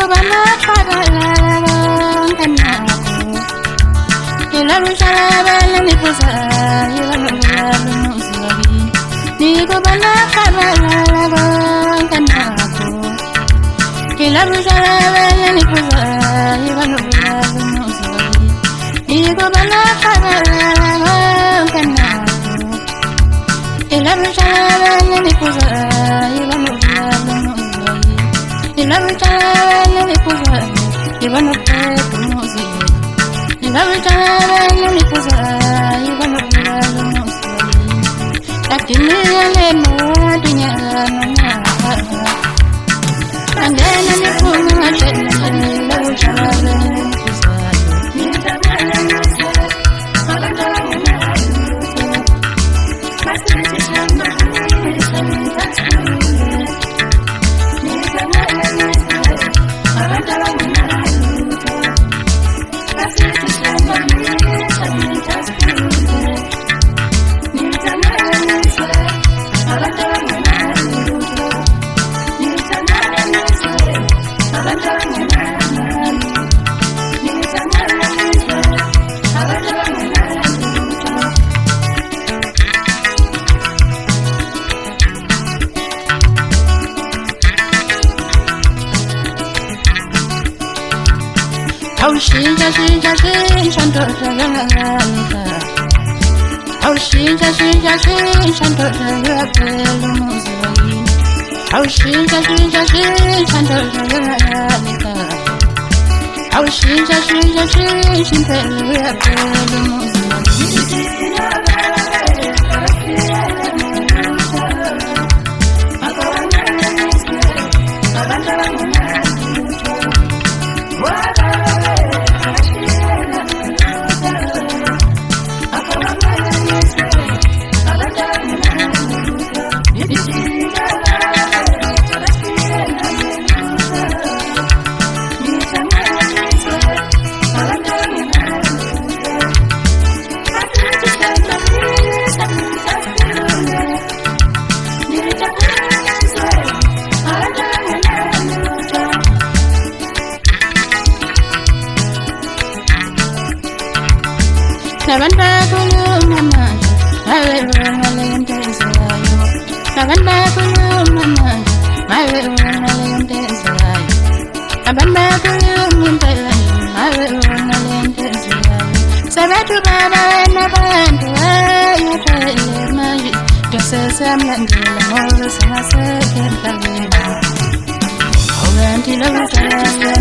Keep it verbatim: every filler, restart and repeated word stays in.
bana fagala kana ila rushala bala ni posa ila bala no sulabi ni ko bana fagala kana ila rushala bala ni posa ila bala no sulabi ni ko bana fagala kana ila rushala bala ni posa ila bala no sulabi ila rushala ni posa ila no sulabi ila rushala ni posa ila no sulabi lakini yale no dunya no nya andana ni kuna tena ila rushala ni posa Oh, she just, she just, she just, oh, she just, she just, she just, oh, she just, she just, she just, oh, she just, she just, she Lavanda kulu mama, my little Malay Tesayo. Lavanda kulu mama, my little Malay Tesayo. Lavanda kulu mama, my little Malay Tesayo. Sabatu baba na bantu ayo tele maji. Just some landila more sama sekenta lima. Oh, auntie love